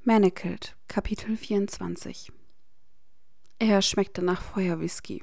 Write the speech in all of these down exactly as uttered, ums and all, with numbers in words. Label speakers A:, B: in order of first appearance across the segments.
A: Manacled, Kapitel vierundzwanzig. Er schmeckte nach Feuerwhisky.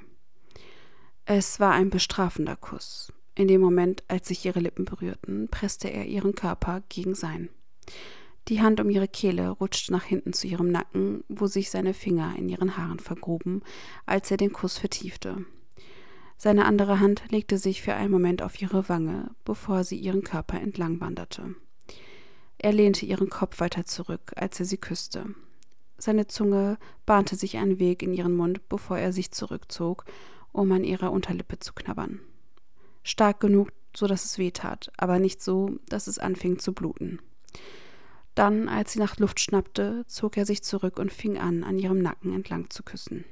A: Es war ein bestrafender Kuss. In dem Moment, als sich ihre Lippen berührten, presste er ihren Körper gegen sein. Die Hand um ihre Kehle rutschte nach hinten zu ihrem Nacken, wo sich seine Finger in ihren Haaren vergruben, als er den Kuss vertiefte. Seine andere Hand legte sich für einen Moment auf ihre Wange, bevor sie ihren Körper entlang wanderte. Er lehnte ihren Kopf weiter zurück, als er sie küsste. Seine Zunge bahnte sich einen Weg in ihren Mund, bevor er sich zurückzog, um an ihrer Unterlippe zu knabbern. Stark genug, so dass es weh tat, aber nicht so, dass es anfing zu bluten. Dann, als sie nach Luft schnappte, zog er sich zurück und fing an, an ihrem Nacken entlang zu küssen.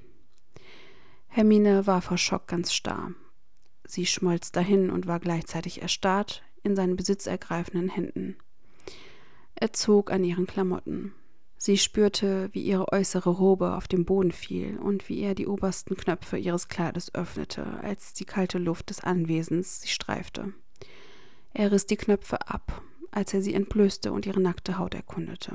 A: Hermine war vor Schock ganz starr. Sie schmolz dahin und war gleichzeitig erstarrt in seinen besitzergreifenden Händen. Er zog an ihren Klamotten. Sie spürte, wie ihre äußere Robe auf den Boden fiel und wie er die obersten Knöpfe ihres Kleides öffnete, als die kalte Luft des Anwesens sie streifte. Er riss die Knöpfe ab, als er sie entblößte und ihre nackte Haut erkundete.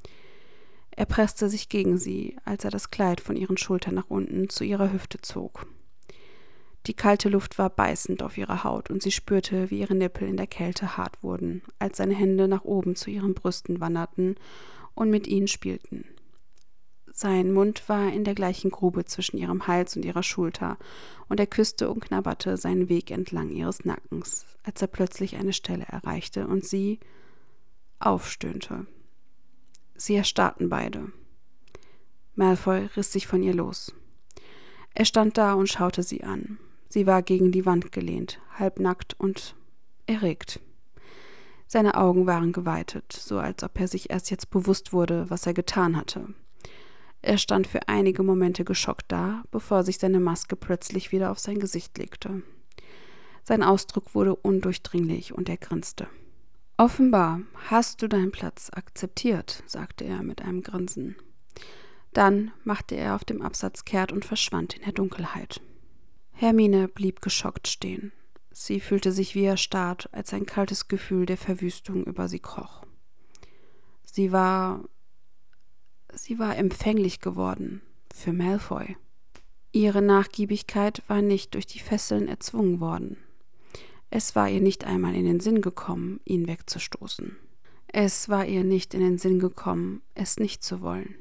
A: Er presste sich gegen sie, als er das Kleid von ihren Schultern nach unten zu ihrer Hüfte zog. Die kalte Luft war beißend auf ihrer Haut und sie spürte, wie ihre Nippel in der Kälte hart wurden, als seine Hände nach oben zu ihren Brüsten wanderten und mit ihnen spielten. Sein Mund war in der gleichen Grube zwischen ihrem Hals und ihrer Schulter und er küsste und knabberte seinen Weg entlang ihres Nackens, als er plötzlich eine Stelle erreichte und sie aufstöhnte. Sie erstarrten beide. Malfoy riss sich von ihr los. Er stand da und schaute sie an. Sie war gegen die Wand gelehnt, halbnackt und erregt. Seine Augen waren geweitet, so als ob er sich erst jetzt bewusst wurde, was er getan hatte. Er stand für einige Momente geschockt da, bevor sich seine Maske plötzlich wieder auf sein Gesicht legte. Sein Ausdruck wurde undurchdringlich und er grinste. »Offenbar hast du deinen Platz akzeptiert«, sagte er mit einem Grinsen. Dann machte er auf dem Absatz kehrt und verschwand in der Dunkelheit. Hermine blieb geschockt stehen. Sie fühlte sich wie erstarrt, als ein kaltes Gefühl der Verwüstung über sie kroch. Sie war... sie war empfänglich geworden für Malfoy. Ihre Nachgiebigkeit war nicht durch die Fesseln erzwungen worden. Es war ihr nicht einmal in den Sinn gekommen, ihn wegzustoßen. Es war ihr nicht in den Sinn gekommen, es nicht zu wollen.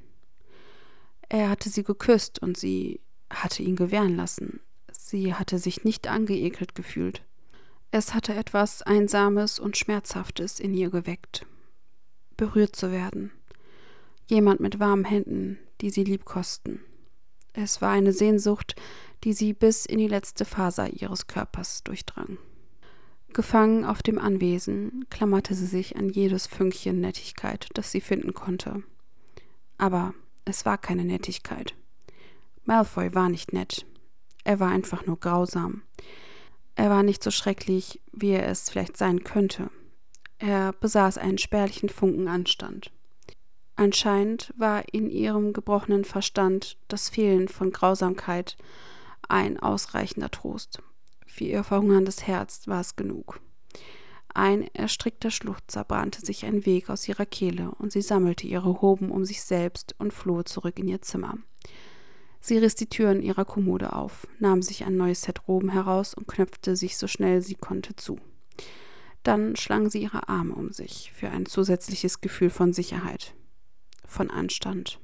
A: Er hatte sie geküsst und sie hatte ihn gewähren lassen. Sie hatte sich nicht angeekelt gefühlt. Es hatte etwas Einsames und Schmerzhaftes in ihr geweckt. Berührt zu werden. Jemand mit warmen Händen, die sie liebkosten. Es war eine Sehnsucht, die sie bis in die letzte Faser ihres Körpers durchdrang. Gefangen auf dem Anwesen klammerte sie sich an jedes Fünkchen Nettigkeit, das sie finden konnte. Aber es war keine Nettigkeit. Malfoy war nicht nett. Er war einfach nur grausam. Er war nicht so schrecklich, wie er es vielleicht sein könnte. Er besaß einen spärlichen Funken Anstand. Anscheinend war in ihrem gebrochenen Verstand das Fehlen von Grausamkeit ein ausreichender Trost. Für ihr verhungerndes Herz war es genug. Ein erstrickter Schluchzer bahnte sich ein Weg aus ihrer Kehle und sie sammelte ihre Hoben um sich selbst und floh zurück in ihr Zimmer. Sie riss die Türen ihrer Kommode auf, nahm sich ein neues Set Roben heraus und knöpfte sich so schnell sie konnte zu. Dann schlang sie ihre Arme um sich für ein zusätzliches Gefühl von Sicherheit, von Anstand.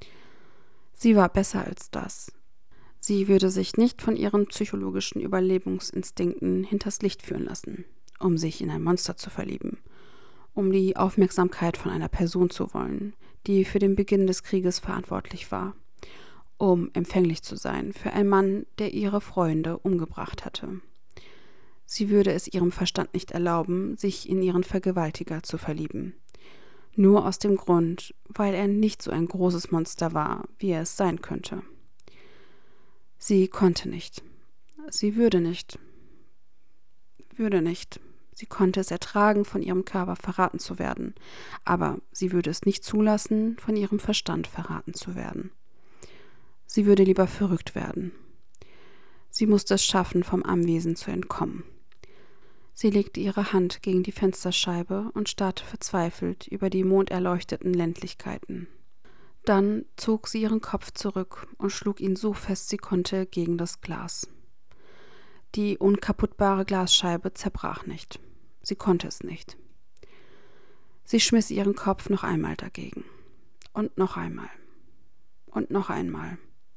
A: Sie war besser als das. Sie würde sich nicht von ihren psychologischen Überlebensinstinkten hinters Licht führen lassen, um sich in ein Monster zu verlieben, um die Aufmerksamkeit von einer Person zu wollen, die für den Beginn des Krieges verantwortlich war, um empfänglich zu sein für einen Mann, der ihre Freunde umgebracht hatte. Sie würde es ihrem Verstand nicht erlauben, sich in ihren Vergewaltiger zu verlieben. Nur aus dem Grund, weil er nicht so ein großes Monster war, wie er es sein könnte. Sie konnte nicht. Sie würde nicht. Würde nicht. Sie konnte es ertragen, von ihrem Körper verraten zu werden, aber sie würde es nicht zulassen, von ihrem Verstand verraten zu werden. Sie würde lieber verrückt werden. Sie musste es schaffen, vom Anwesen zu entkommen. Sie legte ihre Hand gegen die Fensterscheibe und starrte verzweifelt über die monderleuchteten Ländlichkeiten. Dann zog sie ihren Kopf zurück und schlug ihn so fest sie konnte gegen das Glas. Die unkaputtbare Glasscheibe zerbrach nicht. Sie konnte es nicht. Sie schmiss ihren Kopf noch einmal dagegen. Und noch einmal. Und noch einmal.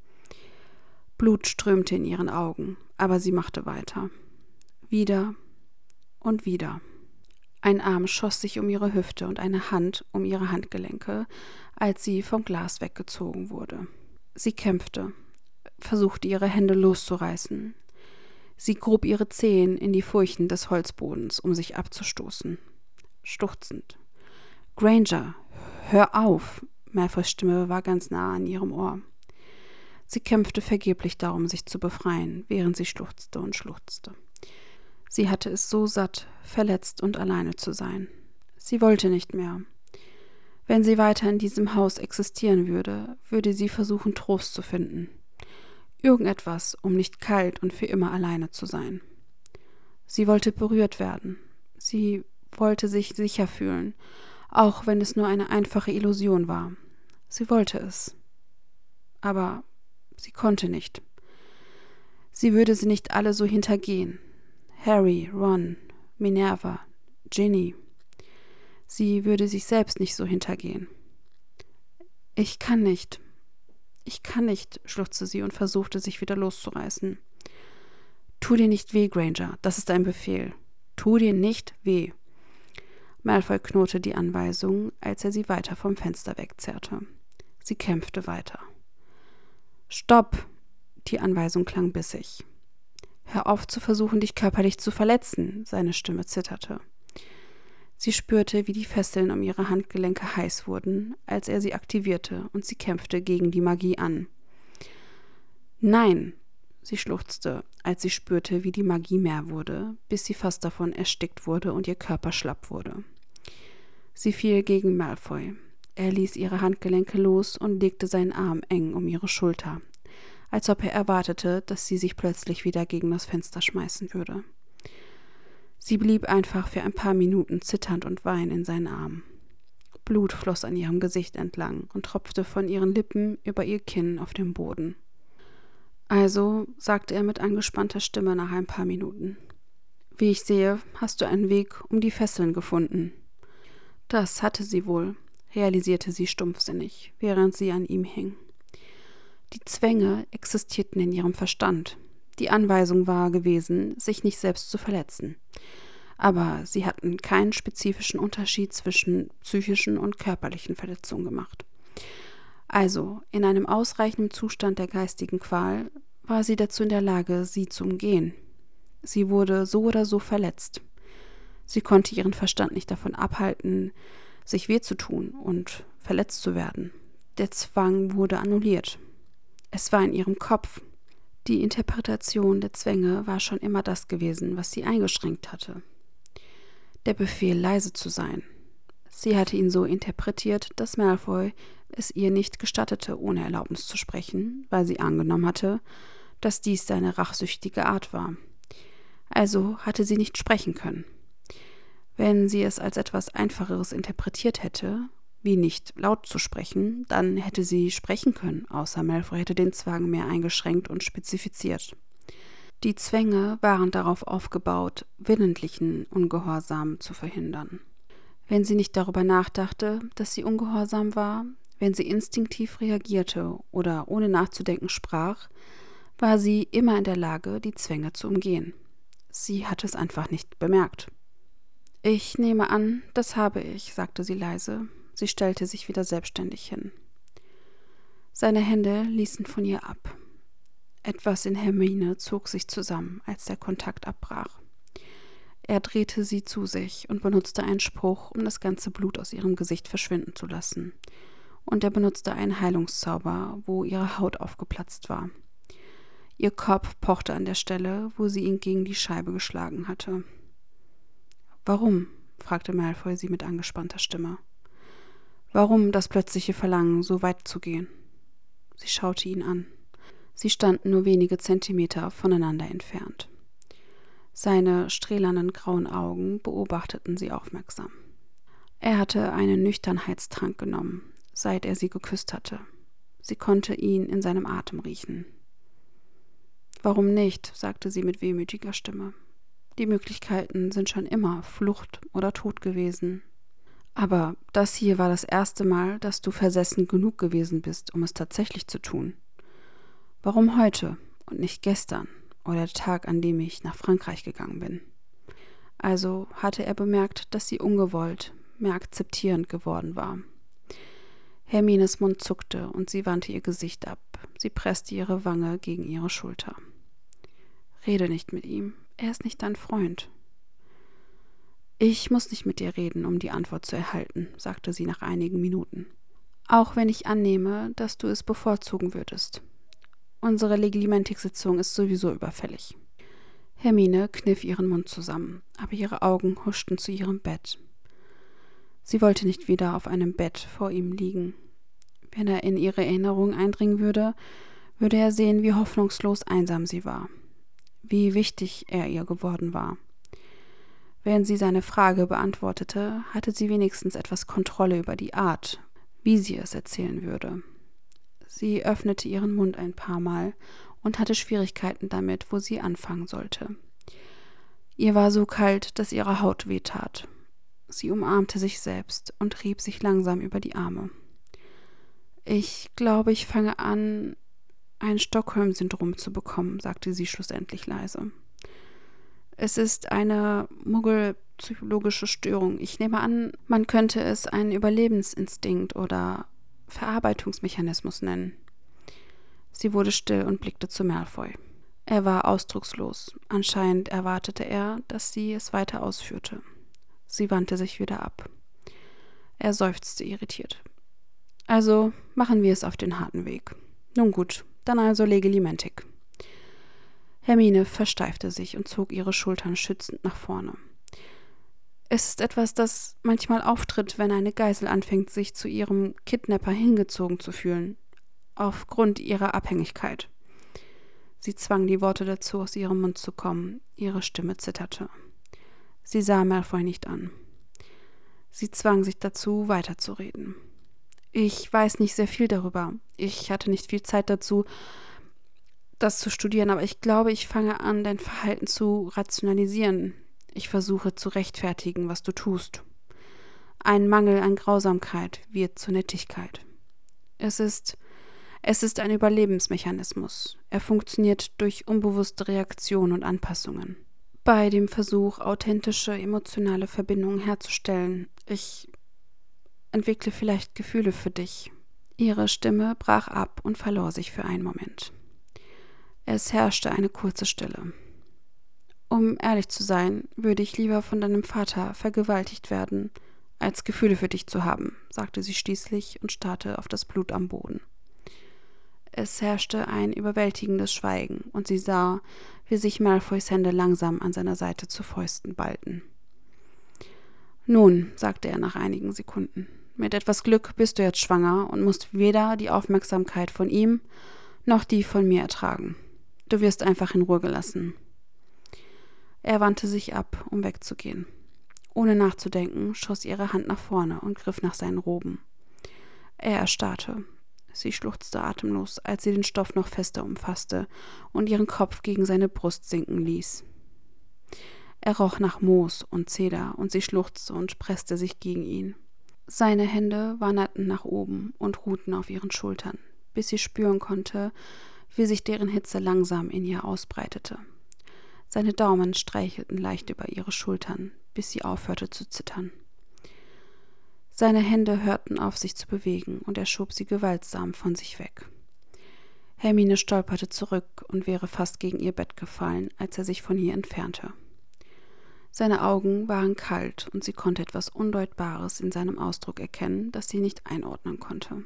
A: Blut strömte in ihren Augen, aber sie machte weiter. Wieder und wieder. Ein Arm schoss sich um ihre Hüfte und eine Hand um ihre Handgelenke, als sie vom Glas weggezogen wurde. Sie kämpfte, versuchte ihre Hände loszureißen. Sie grub ihre Zehen in die Furchen des Holzbodens, um sich abzustoßen. Schluchzend. »Granger, hör auf!« Malfoys Stimme war ganz nah an ihrem Ohr. Sie kämpfte vergeblich darum, sich zu befreien, während sie schluchzte und schluchzte. Sie hatte es so satt, verletzt und alleine zu sein. Sie wollte nicht mehr. Wenn sie weiter in diesem Haus existieren würde, würde sie versuchen, Trost zu finden. Irgendetwas, um nicht kalt und für immer alleine zu sein. Sie wollte berührt werden. Sie wollte sich sicher fühlen, auch wenn es nur eine einfache Illusion war. Sie wollte es. Aber sie konnte nicht. Sie würde sie nicht alle so hintergehen. Harry, Ron, Minerva, Ginny. Sie würde sich selbst nicht so hintergehen. »Ich kann nicht. Ich kann nicht«, schluchzte sie und versuchte, sich wieder loszureißen. »Tu dir nicht weh, Granger. Das ist ein Befehl. Tu dir nicht weh.« Malfoy knurrte die Anweisung, als er sie weiter vom Fenster wegzerrte. Sie kämpfte weiter. »Stopp!« Die Anweisung klang bissig. »Hör auf zu versuchen, dich körperlich zu verletzen«, seine Stimme zitterte. Sie spürte, wie die Fesseln um ihre Handgelenke heiß wurden, als er sie aktivierte, und sie kämpfte gegen die Magie an. »Nein«, sie schluchzte, als sie spürte, wie die Magie mehr wurde, bis sie fast davon erstickt wurde und ihr Körper schlapp wurde. Sie fiel gegen Malfoy. Er ließ ihre Handgelenke los und legte seinen Arm eng um ihre Schulter, als ob er erwartete, dass sie sich plötzlich wieder gegen das Fenster schmeißen würde. Sie blieb einfach für ein paar Minuten zitternd und weinend in seinen Armen. Blut floss an ihrem Gesicht entlang und tropfte von ihren Lippen über ihr Kinn auf den Boden. »Also«, sagte er mit angespannter Stimme nach ein paar Minuten, »wie ich sehe, hast du einen Weg um die Fesseln gefunden.« Das hatte sie wohl, realisierte sie stumpfsinnig, während sie an ihm hing. Die Zwänge existierten in ihrem Verstand. Die Anweisung war gewesen, sich nicht selbst zu verletzen. Aber sie hatten keinen spezifischen Unterschied zwischen psychischen und körperlichen Verletzungen gemacht. Also, in einem ausreichenden Zustand der geistigen Qual war sie dazu in der Lage, sie zu umgehen. Sie wurde so oder so verletzt. Sie konnte ihren Verstand nicht davon abhalten, sich weh zu tun und verletzt zu werden. Der Zwang wurde annulliert. Es war in ihrem Kopf. Die Interpretation der Zwänge war schon immer das gewesen, was sie eingeschränkt hatte. Der Befehl, leise zu sein. Sie hatte ihn so interpretiert, dass Malfoy es ihr nicht gestattete, ohne Erlaubnis zu sprechen, weil sie angenommen hatte, dass dies seine rachsüchtige Art war. Also hatte sie nicht sprechen können. Wenn sie es als etwas Einfacheres interpretiert hätte, wie nicht laut zu sprechen, dann hätte sie sprechen können, außer Malfoy hätte den Zwang mehr eingeschränkt und spezifiziert. Die Zwänge waren darauf aufgebaut, willentlichen Ungehorsam zu verhindern. Wenn sie nicht darüber nachdachte, dass sie ungehorsam war, wenn sie instinktiv reagierte oder ohne nachzudenken sprach, war sie immer in der Lage, die Zwänge zu umgehen. Sie hatte es einfach nicht bemerkt. »Ich nehme an, das habe ich«, sagte sie leise. Sie stellte sich wieder selbstständig hin. Seine Hände ließen von ihr ab. Etwas in Hermine zog sich zusammen, als der Kontakt abbrach. Er drehte sie zu sich und benutzte einen Spruch, um das ganze Blut aus ihrem Gesicht verschwinden zu lassen. Und er benutzte einen Heilungszauber, wo ihre Haut aufgeplatzt war. Ihr Kopf pochte an der Stelle, wo sie ihn gegen die Scheibe geschlagen hatte. »Warum?« fragte Malfoy sie mit angespannter Stimme. »Warum das plötzliche Verlangen, so weit zu gehen?« Sie schaute ihn an. Sie standen nur wenige Zentimeter voneinander entfernt. Seine stählernen grauen Augen beobachteten sie aufmerksam. Er hatte einen Nüchternheitstrank genommen. seit er sie geküsst hatte. Sie konnte ihn in seinem Atem riechen. »Warum nicht?«, sagte sie mit wehmütiger Stimme. »Die Möglichkeiten sind schon immer Flucht oder Tod gewesen. Aber das hier war das erste Mal, dass du versessen genug gewesen bist, um es tatsächlich zu tun. Warum heute und nicht gestern oder der Tag, an dem ich nach Frankreich gegangen bin?« Also hatte er bemerkt, dass sie ungewollt, mehr akzeptierend geworden war. Hermines Mund zuckte und sie wandte ihr Gesicht ab. Sie presste ihre Wange gegen ihre Schulter. »Rede nicht mit ihm. Er ist nicht dein Freund.« »Ich muss nicht mit dir reden, um die Antwort zu erhalten«, sagte sie nach einigen Minuten. »Auch wenn ich annehme, dass du es bevorzugen würdest. Unsere Legilimentiksitzung ist sowieso überfällig.« Hermine kniff ihren Mund zusammen, aber ihre Augen huschten zu ihrem Bett. Sie wollte nicht wieder auf einem Bett vor ihm liegen. Wenn er in ihre Erinnerung eindringen würde, würde er sehen, wie hoffnungslos einsam sie war, wie wichtig er ihr geworden war. Wenn sie seine Frage beantwortete, hatte sie wenigstens etwas Kontrolle über die Art, wie sie es erzählen würde. Sie öffnete ihren Mund ein paar Mal und hatte Schwierigkeiten damit, wo sie anfangen sollte. Ihr war so kalt, dass ihre Haut wehtat. Sie umarmte sich selbst und rieb sich langsam über die Arme. »Ich glaube, ich fange an, ein Stockholm-Syndrom zu bekommen«, sagte sie schlussendlich leise. »Es ist eine muggelpsychologische Störung. Ich nehme an, man könnte es einen Überlebensinstinkt oder Verarbeitungsmechanismus nennen.« Sie wurde still und blickte zu Malfoy. Er war ausdruckslos. Anscheinend erwartete er, dass sie es weiter ausführte. Sie wandte sich wieder ab. Er seufzte irritiert. »Also machen wir es auf den harten Weg. Nun gut, dann also Legilimentik.« Hermine versteifte sich und zog ihre Schultern schützend nach vorne. »Es ist etwas, das manchmal auftritt, wenn eine Geisel anfängt, sich zu ihrem Kidnapper hingezogen zu fühlen, aufgrund ihrer Abhängigkeit.« Sie zwang die Worte dazu, aus ihrem Mund zu kommen. Ihre Stimme zitterte. Sie sah Malfoy nicht an. Sie zwang sich dazu, weiterzureden. »Ich weiß nicht sehr viel darüber. Ich hatte nicht viel Zeit dazu, das zu studieren, aber ich glaube, ich fange an, dein Verhalten zu rationalisieren. Ich versuche zu rechtfertigen, was du tust. Ein Mangel an Grausamkeit wird zur Nettigkeit. Es ist, es ist ein Überlebensmechanismus. Er funktioniert durch unbewusste Reaktionen und Anpassungen. Bei dem Versuch, authentische emotionale Verbindungen herzustellen, ich entwickle vielleicht Gefühle für dich.« Ihre Stimme brach ab und verlor sich für einen Moment. Es herrschte eine kurze Stille. »Um ehrlich zu sein, würde ich lieber von deinem Vater vergewaltigt werden, als Gefühle für dich zu haben«, sagte sie schließlich und starrte auf das Blut am Boden. Es herrschte ein überwältigendes Schweigen, und sie sah, wie sich Malfoys Hände langsam an seiner Seite zu Fäusten ballten. »Nun«, sagte er nach einigen Sekunden, »mit etwas Glück bist du jetzt schwanger und musst weder die Aufmerksamkeit von ihm noch die von mir ertragen. Du wirst einfach in Ruhe gelassen.« Er wandte sich ab, um wegzugehen. Ohne nachzudenken, schoss ihre Hand nach vorne und griff nach seinen Roben. Er erstarrte. Sie schluchzte atemlos, als sie den Stoff noch fester umfasste und ihren Kopf gegen seine Brust sinken ließ. Er roch nach Moos und Zeder, und sie schluchzte und presste sich gegen ihn. Seine Hände wanderten nach oben und ruhten auf ihren Schultern, bis sie spüren konnte, wie sich deren Hitze langsam in ihr ausbreitete. Seine Daumen streichelten leicht über ihre Schultern, bis sie aufhörte zu zittern. Seine Hände hörten auf, sich zu bewegen, und er schob sie gewaltsam von sich weg. Hermine stolperte zurück und wäre fast gegen ihr Bett gefallen, als er sich von ihr entfernte. Seine Augen waren kalt, und sie konnte etwas Undeutbares in seinem Ausdruck erkennen, das sie nicht einordnen konnte.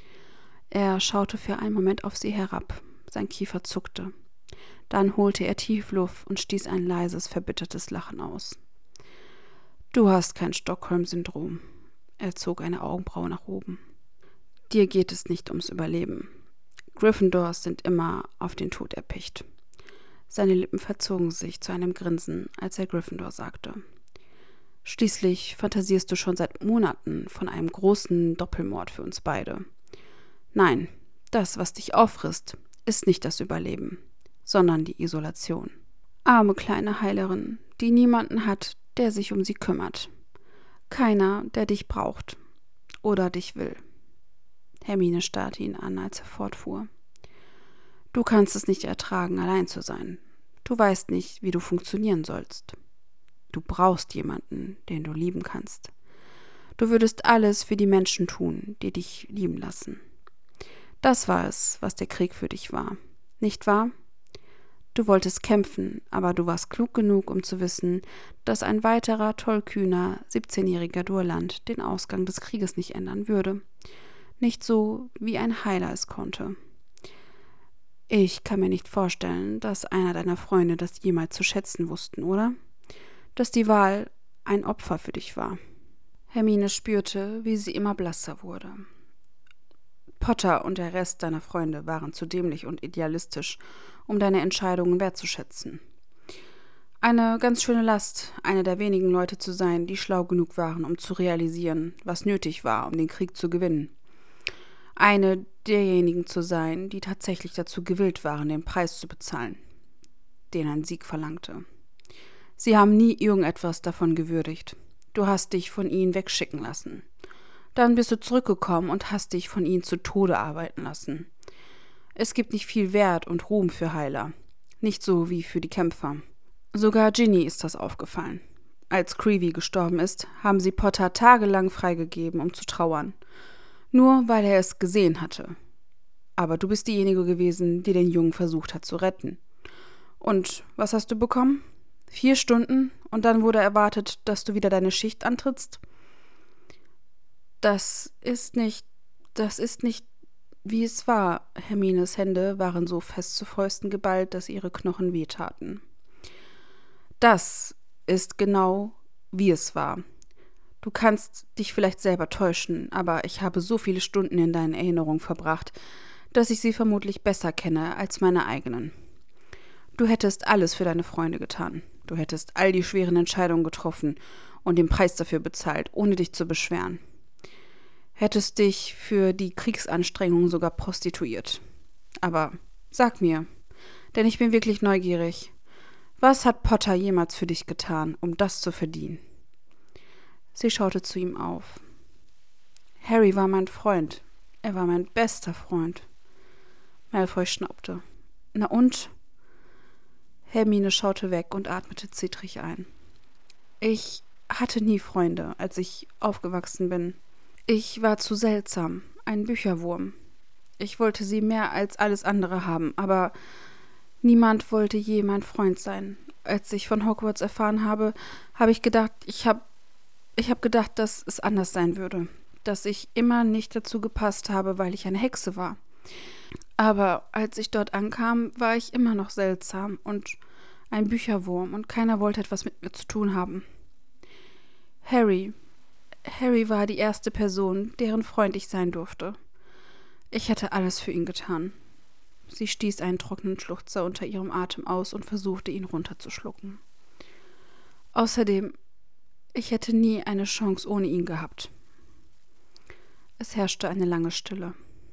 A: Er schaute für einen Moment auf sie herab, sein Kiefer zuckte. Dann holte er tief Luft und stieß ein leises, verbittertes Lachen aus. »Du hast kein Stockholm-Syndrom.« Er zog eine Augenbraue nach oben. »Dir geht es nicht ums Überleben. Gryffindors sind immer auf den Tod erpicht.« Seine Lippen verzogen sich zu einem Grinsen, als er Gryffindor sagte. Schließlich fantasierst du schon seit Monaten von einem großen Doppelmord für uns beide. Nein, das, was dich auffrisst, ist nicht das Überleben, sondern die Isolation. Arme kleine Heilerin, die niemanden hat, der sich um sie kümmert. Keiner, der dich braucht oder dich will. Hermine starrte ihn an, als er fortfuhr. Du kannst es nicht ertragen, allein zu sein. Du weißt nicht, wie du funktionieren sollst. Du brauchst jemanden, den du lieben kannst. Du würdest alles für die Menschen tun, die dich lieben lassen. Das war es, was der Krieg für dich war, nicht wahr? Du wolltest kämpfen, aber du warst klug genug, um zu wissen, dass ein weiterer tollkühner, siebzehnjähriger Durland den Ausgang des Krieges nicht ändern würde. Nicht so, wie ein Heiler es konnte. Ich kann mir nicht vorstellen, dass einer deiner Freunde das jemals zu schätzen wussten, oder? Dass die Wahl ein Opfer für dich war. Hermine spürte, wie sie immer blasser wurde. Potter und der Rest deiner Freunde waren zu dämlich und idealistisch, um deine Entscheidungen wertzuschätzen. Eine ganz schöne Last, eine der wenigen Leute zu sein, die schlau genug waren, um zu realisieren, was nötig war, um den Krieg zu gewinnen. Eine derjenigen zu sein, die tatsächlich dazu gewillt waren, den Preis zu bezahlen, den ein Sieg verlangte. Sie haben nie irgendetwas davon gewürdigt. Du hast dich von ihnen wegschicken lassen. Dann bist du zurückgekommen und hast dich von ihnen zu Tode arbeiten lassen. Es gibt nicht viel Wert und Ruhm für Heiler. Nicht so wie für die Kämpfer. Sogar Ginny ist das aufgefallen. Als Creevey gestorben ist, haben sie Potter tagelang freigegeben, um zu trauern. Nur weil er es gesehen hatte. Aber du bist diejenige gewesen, die den Jungen versucht hat zu retten. Und was hast du bekommen? Vier Stunden und dann wurde erwartet, dass du wieder deine Schicht antrittst? Das ist nicht, das ist nicht, wie es war. Hermines Hände waren so fest zu Fäusten geballt, dass ihre Knochen wehtaten. Das ist genau, wie es war. Du kannst dich vielleicht selber täuschen, aber ich habe so viele Stunden in deinen Erinnerungen verbracht, dass ich sie vermutlich besser kenne als meine eigenen. Du hättest alles für deine Freunde getan. Du hättest all die schweren Entscheidungen getroffen und den Preis dafür bezahlt, ohne dich zu beschweren. Hättest dich für die Kriegsanstrengungen sogar prostituiert. Aber sag mir, denn ich bin wirklich neugierig, was hat Potter jemals für dich getan, um das zu verdienen? Sie schaute zu ihm auf. Harry war mein Freund. Er war mein bester Freund. Malfoy schnaubte. Na und? Hermine schaute weg und atmete zittrig ein. Ich hatte nie Freunde, als ich aufgewachsen bin. Ich war zu seltsam, ein Bücherwurm. Ich wollte sie mehr als alles andere haben, aber niemand wollte je mein Freund sein. Als ich von Hogwarts erfahren habe, habe ich gedacht, ich habe ich habe gedacht, dass es anders sein würde, dass ich immer nicht dazu gepasst habe, weil ich eine Hexe war. Aber als ich dort ankam, war ich immer noch seltsam und ein Bücherwurm und keiner wollte etwas mit mir zu tun haben. Harry, Harry war die erste Person, deren Freund ich sein durfte. Ich hätte alles für ihn getan. Sie stieß einen trockenen Schluchzer unter ihrem Atem aus und versuchte, ihn runterzuschlucken. Außerdem, ich hätte nie eine Chance ohne ihn gehabt. Es herrschte eine lange Stille.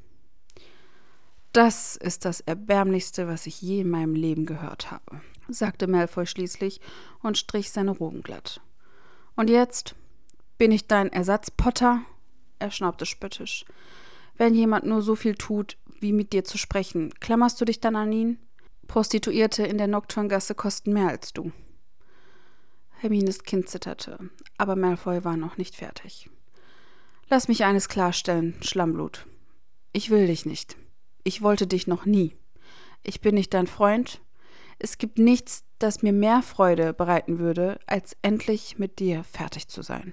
A: Das ist das Erbärmlichste, was ich je in meinem Leben gehört habe, sagte Malfoy schließlich und strich seine Roben glatt. Und jetzt bin ich dein Ersatz, Potter? Er schnaubte spöttisch. Wenn jemand nur so viel tut, wie mit dir zu sprechen, klammerst du dich dann an ihn? Prostituierte in der Nocturngasse kosten mehr als du. Hermines Kinn zitterte, aber Malfoy war noch nicht fertig. Lass mich eines klarstellen, Schlammblut. Ich will dich nicht. Ich wollte dich noch nie. Ich bin nicht dein Freund. Es gibt nichts, das mir mehr Freude bereiten würde, als endlich mit dir fertig zu sein.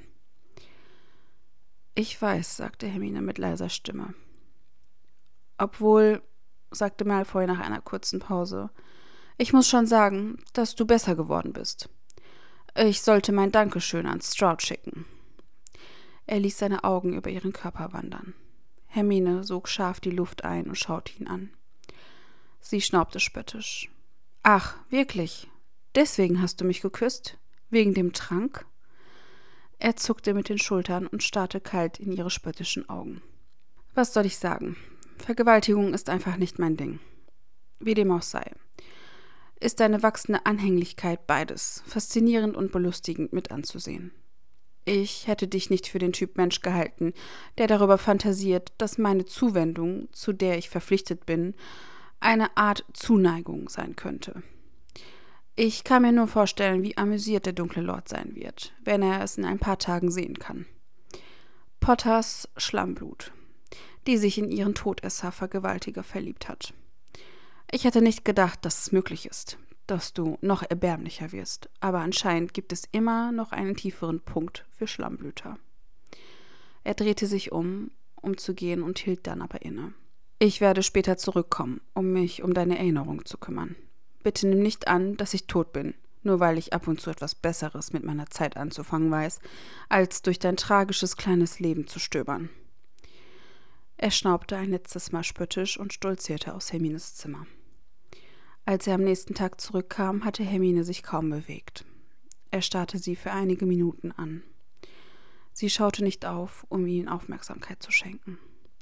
A: Ich weiß, sagte Hermine mit leiser Stimme. Obwohl, sagte Malfoy nach einer kurzen Pause, ich muss schon sagen, dass du besser geworden bist. Ich sollte mein Dankeschön an Stroud schicken. Er ließ seine Augen über ihren Körper wandern. Hermine sog scharf die Luft ein und schaute ihn an. Sie schnaubte spöttisch. Ach, wirklich? Deswegen hast du mich geküsst? Wegen dem Trank? Er zuckte mit den Schultern und starrte kalt in ihre spöttischen Augen. »Was soll ich sagen? Vergewaltigung ist einfach nicht mein Ding. Wie dem auch sei. Ist eine wachsende Anhänglichkeit beides, faszinierend und belustigend mit anzusehen. Ich hätte dich nicht für den Typ Mensch gehalten, der darüber fantasiert, dass meine Zuwendung, zu der ich verpflichtet bin, eine Art Zuneigung sein könnte. Ich kann mir nur vorstellen, wie amüsiert der dunkle Lord sein wird, wenn er es in ein paar Tagen sehen kann. Potters Schlammblut, die sich in ihren Todesser-Vergewaltiger verliebt hat. Ich hätte nicht gedacht, dass es möglich ist, dass du noch erbärmlicher wirst, aber anscheinend gibt es immer noch einen tieferen Punkt für Schlammblüter.« Er drehte sich um, um zu gehen und hielt dann aber inne. »Ich werde später zurückkommen, um mich um deine Erinnerung zu kümmern. Bitte nimm nicht an, dass ich tot bin, nur weil ich ab und zu etwas Besseres mit meiner Zeit anzufangen weiß, als durch dein tragisches kleines Leben zu stöbern.« Er schnaubte ein letztes Mal spöttisch und stolzierte aus Hermines Zimmer. Als er am nächsten Tag zurückkam, hatte Hermine sich kaum bewegt. Er starrte sie für einige Minuten an. Sie schaute nicht auf, um ihm Aufmerksamkeit zu schenken.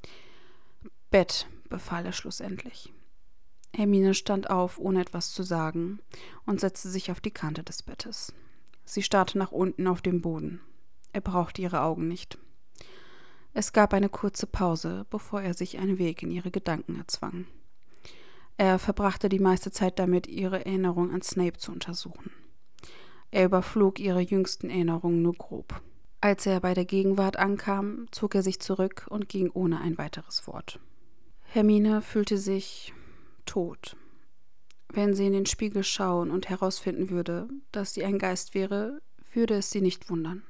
A: »Bett«, befahl er schlussendlich. Hermine stand auf, ohne etwas zu sagen, und setzte sich auf die Kante des Bettes. Sie starrte nach unten auf den Boden. Er brauchte ihre Augen nicht. Es gab eine kurze Pause, bevor er sich einen Weg in ihre Gedanken erzwang. Er verbrachte die meiste Zeit damit, ihre Erinnerung an Snape zu untersuchen. Er überflog ihre jüngsten Erinnerungen nur grob. Als er bei der Gegenwart ankam, zog er sich zurück und ging ohne ein weiteres Wort. Hermine fühlte sich tot. Wenn sie in den Spiegel schauen und herausfinden würde, dass sie ein Geist wäre, würde es sie nicht wundern.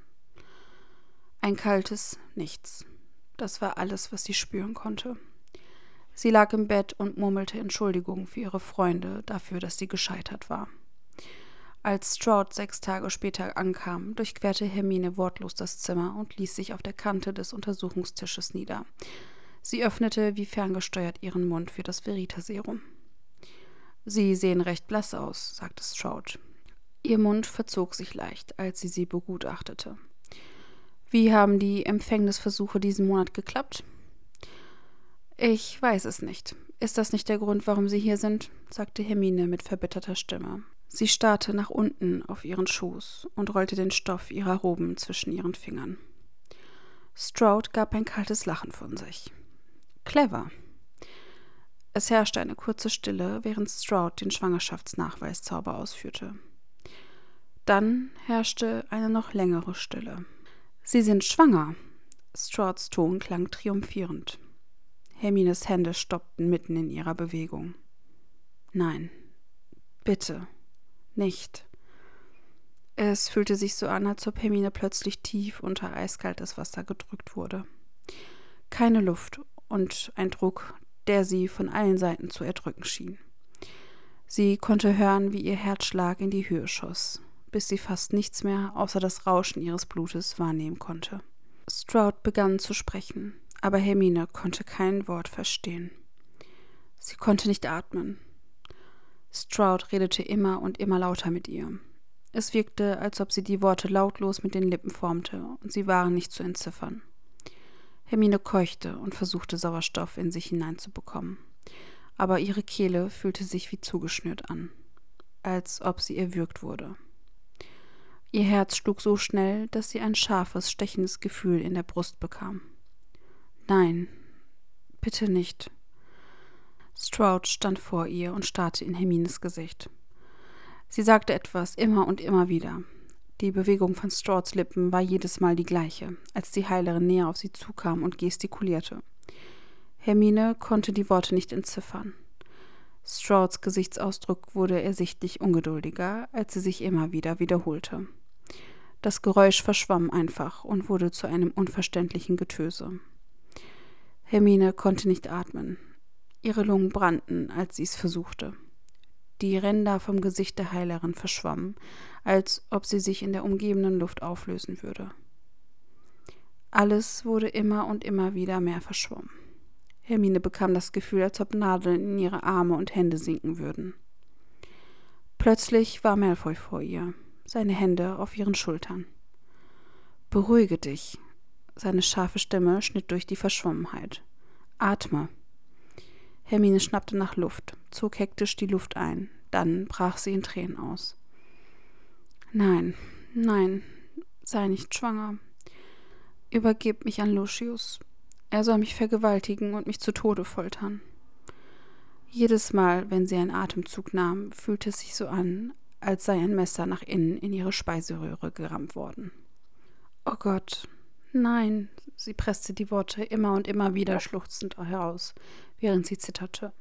A: Ein kaltes Nichts. Das war alles, was sie spüren konnte. Sie lag im Bett und murmelte Entschuldigung für ihre Freunde dafür, dass sie gescheitert war. Als Stroud sechs Tage später ankam, durchquerte Hermine wortlos das Zimmer und ließ sich auf der Kante des Untersuchungstisches nieder. Sie öffnete wie ferngesteuert ihren Mund für das Veritaserum. »Sie sehen recht blass aus«, sagte Stroud. Ihr Mund verzog sich leicht, als sie sie begutachtete. »Wie haben die Empfängnisversuche diesen Monat geklappt?« »Ich weiß es nicht. Ist das nicht der Grund, warum Sie hier sind?« sagte Hermine mit verbitterter Stimme. Sie starrte nach unten auf ihren Schoß und rollte den Stoff ihrer Roben zwischen ihren Fingern. Stroud gab ein kaltes Lachen von sich. »Clever.« Es herrschte eine kurze Stille, während Stroud den Schwangerschaftsnachweiszauber ausführte. Dann herrschte eine noch längere Stille. »Sie sind schwanger!« Strouds Ton klang triumphierend. Hermines Hände stoppten mitten in ihrer Bewegung. »Nein, bitte, nicht.« Es fühlte sich so an, als ob Hermine plötzlich tief unter eiskaltes Wasser gedrückt wurde. Keine Luft und ein Druck, der sie von allen Seiten zu erdrücken schien. Sie konnte hören, wie ihr Herzschlag in die Höhe schoss, bis sie fast nichts mehr außer das Rauschen ihres Blutes wahrnehmen konnte. Stroud begann zu sprechen, aber Hermine konnte kein Wort verstehen. Sie konnte nicht atmen. Stroud redete immer und immer lauter mit ihr. Es wirkte, als ob sie die Worte lautlos mit den Lippen formte, und sie waren nicht zu entziffern. Hermine keuchte und versuchte, Sauerstoff in sich hineinzubekommen, aber ihre Kehle fühlte sich wie zugeschnürt an, als ob sie erwürgt wurde. Ihr Herz schlug so schnell, dass sie ein scharfes, stechendes Gefühl in der Brust bekam. »Nein, bitte nicht.« Stroud stand vor ihr und starrte in Hermines Gesicht. Sie sagte etwas immer und immer wieder. Die Bewegung von Strouds Lippen war jedes Mal die gleiche, als die Heilerin näher auf sie zukam und gestikulierte. Hermine konnte die Worte nicht entziffern. Strouds Gesichtsausdruck wurde ersichtlich ungeduldiger, als sie sich immer wieder wiederholte. Das Geräusch verschwamm einfach und wurde zu einem unverständlichen Getöse. Hermine konnte nicht atmen. Ihre Lungen brannten, als sie es versuchte. Die Ränder vom Gesicht der Heilerin verschwammen, als ob sie sich in der umgebenden Luft auflösen würde. Alles wurde immer und immer wieder mehr verschwommen. Hermine bekam das Gefühl, als ob Nadeln in ihre Arme und Hände sinken würden. Plötzlich war Malfoy vor ihr, seine Hände auf ihren Schultern. Beruhige dich. Seine scharfe Stimme schnitt durch die Verschwommenheit. Atme. Hermine schnappte nach Luft, zog hektisch die Luft ein. Dann brach sie in Tränen aus. Nein, nein, sei nicht schwanger. Übergebt mich an Lucius. Er soll mich vergewaltigen und mich zu Tode foltern. Jedes Mal, wenn sie einen Atemzug nahm, fühlte es sich so an, als sei ein Messer nach innen in ihre Speiseröhre gerammt worden. Oh Gott, nein, sie presste die Worte immer und immer wieder schluchzend heraus, während sie zitterte.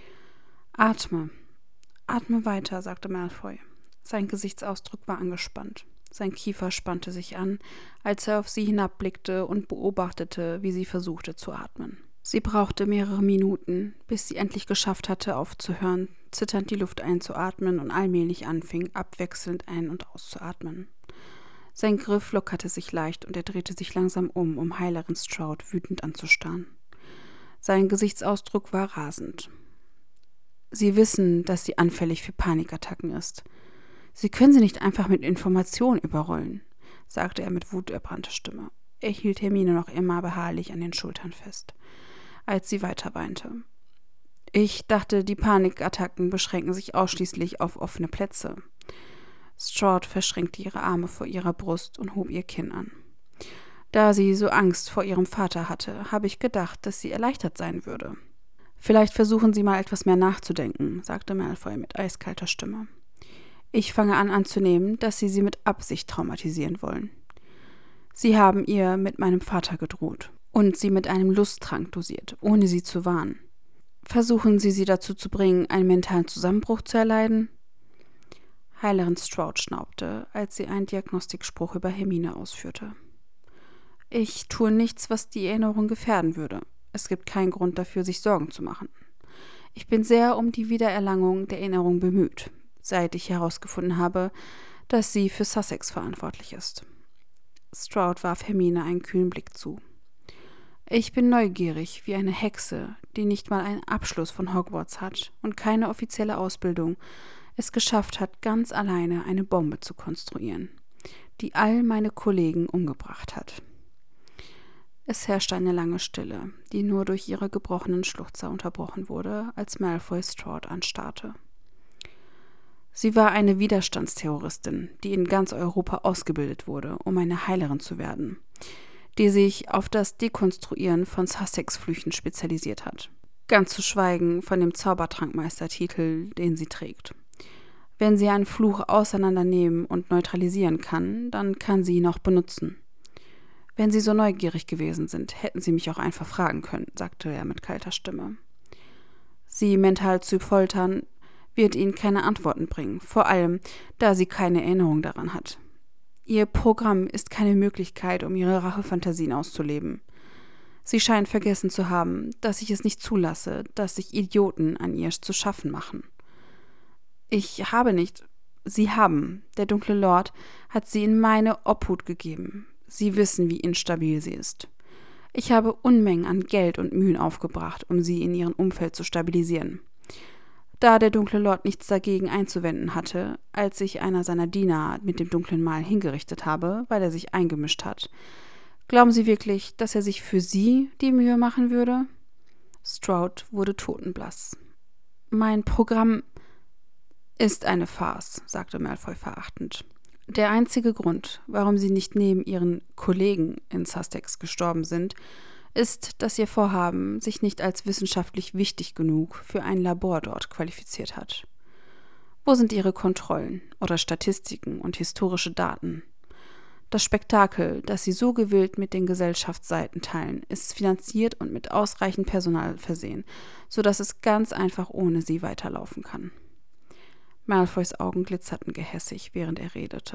A: Atme, atme weiter, sagte Malfoy. Sein Gesichtsausdruck war angespannt. Sein Kiefer spannte sich an, als er auf sie hinabblickte und beobachtete, wie sie versuchte zu atmen. Sie brauchte mehrere Minuten, bis sie endlich geschafft hatte, aufzuhören, zitternd die Luft einzuatmen und allmählich anfing, abwechselnd ein- und auszuatmen. Sein Griff lockerte sich leicht und er drehte sich langsam um, um Heilerin Stroud wütend anzustarren. Sein Gesichtsausdruck war rasend. Sie wissen, dass sie anfällig für Panikattacken ist. Sie können sie nicht einfach mit Informationen überrollen, sagte er mit wuterbrannter Stimme. Er hielt Hermine noch immer beharrlich an den Schultern fest, als sie weiter weinte. Ich dachte, die Panikattacken beschränken sich ausschließlich auf offene Plätze. Stroud verschränkte ihre Arme vor ihrer Brust und hob ihr Kinn an. Da sie so Angst vor ihrem Vater hatte, habe ich gedacht, dass sie erleichtert sein würde. Vielleicht versuchen Sie mal etwas mehr nachzudenken, sagte Malfoy mit eiskalter Stimme. Ich fange an anzunehmen, dass Sie sie mit Absicht traumatisieren wollen. Sie haben ihr mit meinem Vater gedroht und sie mit einem Lusttrank dosiert, ohne sie zu warnen. Versuchen Sie sie dazu zu bringen, einen mentalen Zusammenbruch zu erleiden? Heilerin Stroud schnaubte, als sie einen Diagnostikspruch über Hermine ausführte. Ich tue nichts, was die Erinnerung gefährden würde. Es gibt keinen Grund dafür, sich Sorgen zu machen. Ich bin sehr um die Wiedererlangung der Erinnerung bemüht, seit ich herausgefunden habe, dass sie für Sussex verantwortlich ist. Stroud warf Hermine einen kühlen Blick zu. Ich bin neugierig wie eine Hexe, die nicht mal einen Abschluss von Hogwarts hat und keine offizielle Ausbildung, es geschafft hat, ganz alleine eine Bombe zu konstruieren, die all meine Kollegen umgebracht hat. Es herrschte eine lange Stille, die nur durch ihre gebrochenen Schluchzer unterbrochen wurde, als Malfoy Stroud anstarrte. Sie war eine Widerstandsterroristin, die in ganz Europa ausgebildet wurde, um eine Heilerin zu werden, die sich auf das Dekonstruieren von Sussex-Flüchen spezialisiert hat. Ganz zu schweigen von dem Zaubertrankmeistertitel, den sie trägt. Wenn sie einen Fluch auseinandernehmen und neutralisieren kann, dann kann sie ihn auch benutzen. Wenn Sie so neugierig gewesen sind, hätten Sie mich auch einfach fragen können, sagte er mit kalter Stimme. Sie mental zu foltern, wird Ihnen keine Antworten bringen, vor allem, da sie keine Erinnerung daran hat. Ihr Programm ist keine Möglichkeit, um ihre Rachefantasien auszuleben. Sie scheint vergessen zu haben, dass ich es nicht zulasse, dass sich Idioten an ihr zu schaffen machen. Ich habe nicht, Sie haben, der dunkle Lord hat sie in meine Obhut gegeben. Sie wissen, wie instabil sie ist. Ich habe Unmengen an Geld und Mühen aufgebracht, um sie in ihrem Umfeld zu stabilisieren. Da der dunkle Lord nichts dagegen einzuwenden hatte, als ich einer seiner Diener mit dem dunklen Mal hingerichtet habe, weil er sich eingemischt hat, glauben Sie wirklich, dass er sich für Sie die Mühe machen würde? Stroud wurde totenblass. Mein Programm ist eine Farce, sagte Malfoy verachtend. Der einzige Grund, warum sie nicht neben ihren Kollegen in Sussex gestorben sind, ist, dass ihr Vorhaben sich nicht als wissenschaftlich wichtig genug für ein Labor dort qualifiziert hat. Wo sind ihre Kontrollen oder Statistiken und historische Daten? Das Spektakel, das sie so gewillt mit den Gesellschaftsseiten teilen, ist finanziert und mit ausreichend Personal versehen, sodass es ganz einfach ohne sie weiterlaufen kann. Malfoys Augen glitzerten gehässig, während er redete.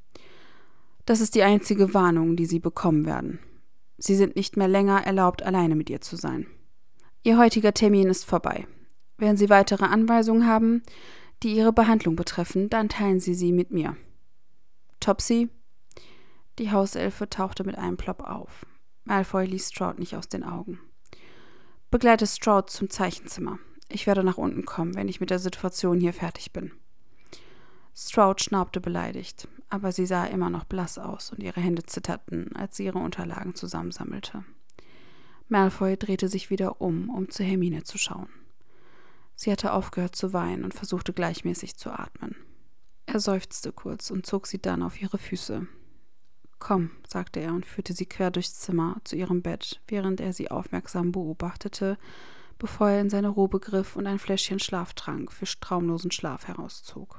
A: Das ist die einzige Warnung, die Sie bekommen werden. Sie sind nicht mehr länger erlaubt, alleine mit ihr zu sein. Ihr heutiger Termin ist vorbei. Wenn Sie weitere Anweisungen haben, die Ihre Behandlung betreffen, dann teilen Sie sie mit mir. Topsy? Die Hauselfe tauchte mit einem Plop auf. Malfoy ließ Stroud nicht aus den Augen. Begleite Stroud zum Zeichenzimmer. Ich werde nach unten kommen, wenn ich mit der Situation hier fertig bin. Stroud schnaubte beleidigt. aber sie sah immer noch blass aus und ihre Hände zitterten, als sie ihre Unterlagen zusammensammelte. Malfoy drehte sich wieder um, um zu Hermine zu schauen. Sie hatte aufgehört zu weinen und versuchte gleichmäßig zu atmen. Er seufzte kurz und zog sie dann auf ihre Füße. »Komm«, sagte er und führte sie quer durchs Zimmer zu ihrem Bett, während er sie aufmerksam beobachtete, bevor er in seine Robe griff und ein Fläschchen Schlaftrank für traumlosen Schlaf herauszog.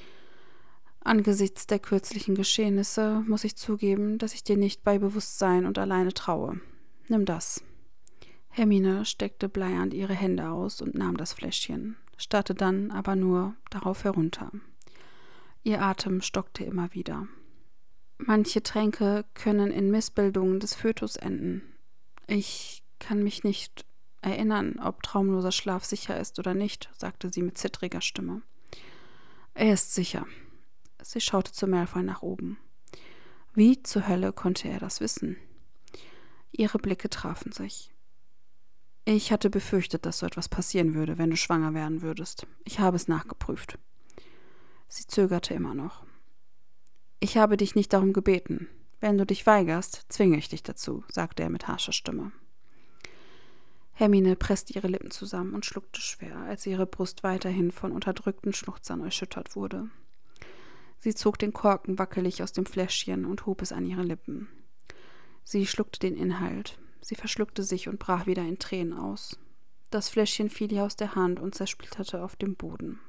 A: »Angesichts der kürzlichen Geschehnisse muss ich zugeben, dass ich dir nicht bei Bewusstsein und alleine traue. Nimm das.« Hermine steckte bleiern ihre Hände aus und nahm das Fläschchen, starrte dann aber nur darauf herunter. Ihr Atem stockte immer wieder. »Manche Tränke können in Missbildungen des Fötus enden. Ich kann mich nicht erinnern, ob traumloser Schlaf sicher ist oder nicht«, sagte sie mit zittriger Stimme. »Er ist sicher.« Sie schaute zu Malfoy nach oben. Wie zur Hölle konnte er das wissen? Ihre Blicke trafen sich. »Ich hatte befürchtet, dass so etwas passieren würde, wenn du schwanger werden würdest. Ich habe es nachgeprüft.« Sie zögerte immer noch. »Ich habe dich nicht darum gebeten. Wenn du dich weigerst, zwinge ich dich dazu«, sagte er mit harscher Stimme. Hermine presste ihre Lippen zusammen und schluckte schwer, als ihre Brust weiterhin von unterdrückten Schluchzern erschüttert wurde. Sie zog den Korken wackelig aus dem Fläschchen und hob es an ihre Lippen. Sie schluckte den Inhalt. Sie verschluckte sich und brach wieder in Tränen aus. Das Fläschchen fiel ihr aus der Hand und zersplitterte auf dem Boden.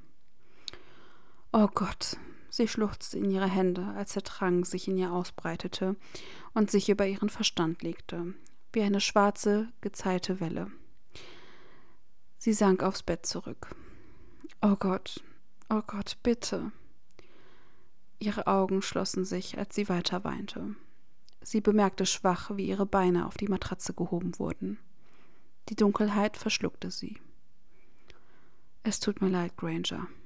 A: »Oh Gott«, sie schluchzte in ihre Hände, als der Trank sich in ihr ausbreitete und sich über ihren Verstand legte, wie eine schwarze, gezeilte Welle. Sie sank aufs Bett zurück. »Oh Gott, oh Gott, bitte!« Ihre Augen schlossen sich, als sie weiter weinte. Sie bemerkte schwach, wie ihre Beine auf die Matratze gehoben wurden. Die Dunkelheit verschluckte sie. »Es tut mir leid, Granger«,